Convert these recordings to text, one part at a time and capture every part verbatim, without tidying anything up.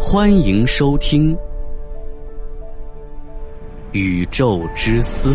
欢迎收听《宇宙之思》。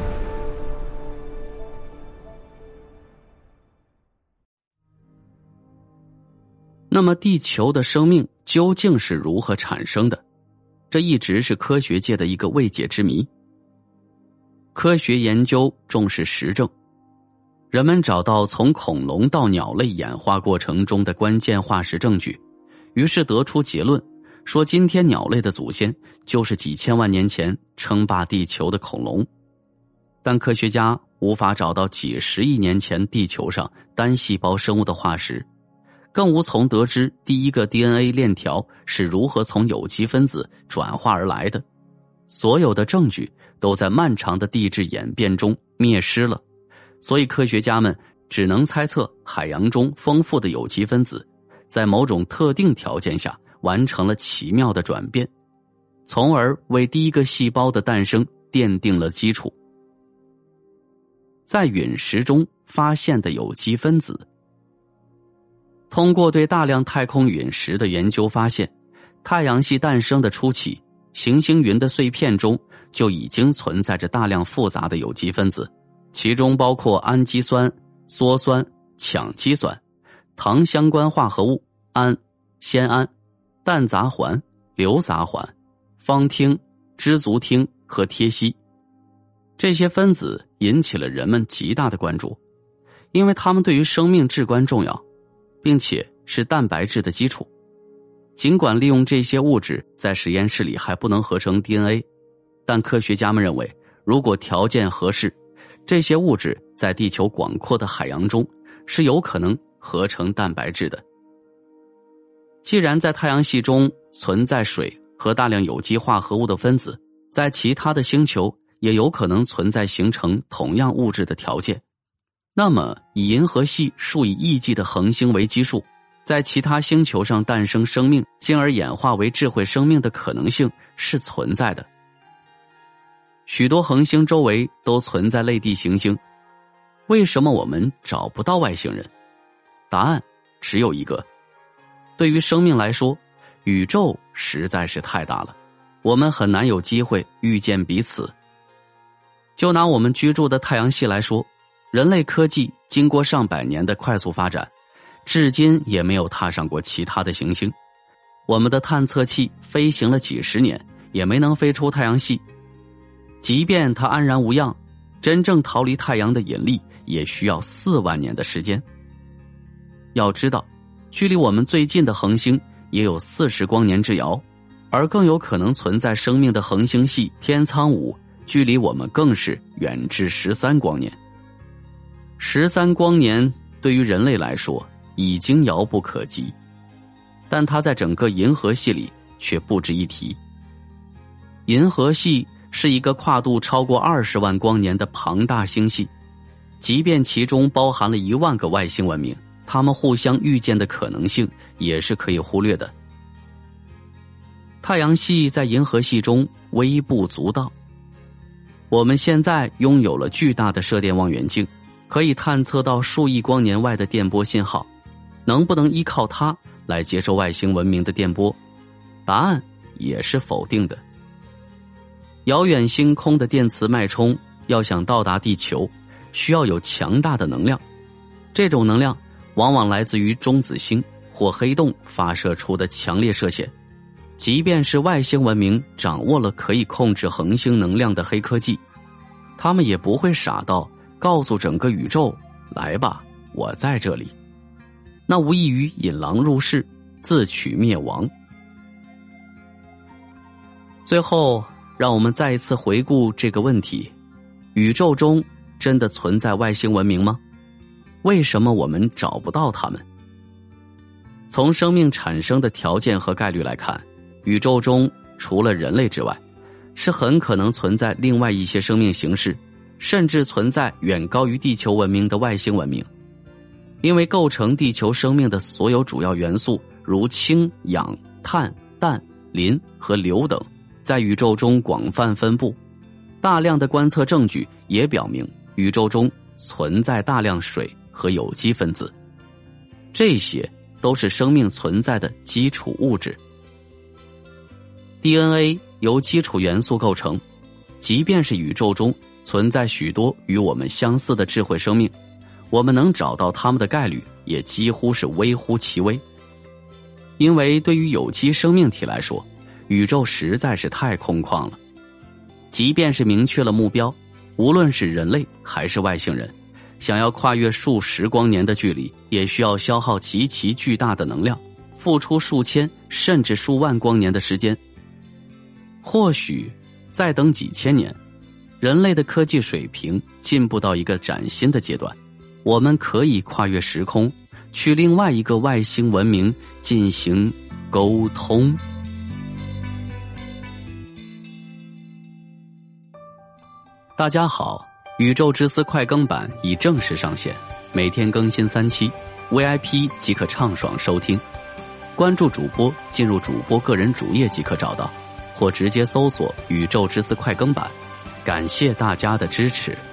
那么地球的生命究竟是如何产生的？这一直是科学界的一个未解之谜。科学研究重视实证，人们找到从恐龙到鸟类演化过程中的关键化石证据，于是得出结论，说今天鸟类的祖先就是几千万年前称霸地球的恐龙。但科学家无法找到几十亿年前地球上单细胞生物的化石，更无从得知第一个 D N A 链条是如何从有机分子转化而来的。所有的证据都在漫长的地质演变中灭失了，所以科学家们只能猜测海洋中丰富的有机分子在某种特定条件下完成了奇妙的转变，从而为第一个细胞的诞生奠定了基础。在陨石中发现的有机分子，通过对大量太空陨石的研究发现，太阳系诞生的初期，行星云的碎片中就已经存在着大量复杂的有机分子，其中包括氨基酸、羧酸、羟基酸、糖相关化合物氨、酰胺、氮杂环、硫杂环、芳烃、支足烃和萜烯。这些分子引起了人们极大的关注，因为它们对于生命至关重要，并且是蛋白质的基础。尽管利用这些物质在实验室里还不能合成 D N A， 但科学家们认为，如果条件合适，这些物质在地球广阔的海洋中是有可能合成蛋白质的。既然在太阳系中存在水和大量有机化合物的分子，在其他的星球也有可能存在形成同样物质的条件，那么以银河系数以亿计的恒星为基数，在其他星球上诞生生命，进而演化为智慧生命的可能性是存在的。许多恒星周围都存在类地行星，为什么我们找不到外星人？答案只有一个，对于生命来说，宇宙实在是太大了，我们很难有机会遇见彼此。就拿我们居住的太阳系来说，人类科技经过上百年的快速发展，至今也没有踏上过其他的行星。我们的探测器飞行了几十年，也没能飞出太阳系。即便它安然无恙，真正逃离太阳的引力也需要四万年的时间。要知道，距离我们最近的恒星也有四十光年之遥，而更有可能存在生命的恒星系天苍五，距离我们更是远至十三光年。十三光年对于人类来说已经遥不可及，但它在整个银河系里却不值一提。银河系是一个跨度超过二十万光年的庞大星系，即便其中包含了一万个外星文明，它们互相遇见的可能性也是可以忽略的。太阳系在银河系中微不足道，我们现在拥有了巨大的射电望远镜，可以探测到数亿光年外的电波信号，能不能依靠它来接受外星文明的电波？答案也是否定的。遥远星空的电磁脉冲要想到达地球，需要有强大的能量，这种能量往往来自于中子星或黑洞发射出的强烈射线。即便是外星文明掌握了可以控制恒星能量的黑科技，他们也不会傻到告诉整个宇宙，来吧，我在这里。那无异于引狼入室，自取灭亡。最后让我们再一次回顾这个问题，宇宙中真的存在外星文明吗？为什么我们找不到他们？从生命产生的条件和概率来看，宇宙中除了人类之外，是很可能存在另外一些生命形式，甚至存在远高于地球文明的外星文明。因为构成地球生命的所有主要元素，如氢、氧、碳、氮、磷和硫等，在宇宙中广泛分布。大量的观测证据也表明，宇宙中存在大量水和有机分子，这些都是生命存在的基础物质。 D N A 由基础元素构成，即便是宇宙中存在许多与我们相似的智慧生命，我们能找到它们的概率也几乎是微乎其微。因为对于有机生命体来说，宇宙实在是太空旷了。即便是明确了目标，无论是人类还是外星人，想要跨越数十光年的距离，也需要消耗极其巨大的能量，付出数千甚至数万光年的时间。或许再等几千年，人类的科技水平进步到一个崭新的阶段，我们可以跨越时空，去另外一个外星文明进行沟通。大家好，宇宙之思快更版已正式上线，每天更新三期 ，V I P 即可畅爽收听。关注主播，进入主播个人主页即可找到，或直接搜索宇宙之思快更版。感谢大家的支持。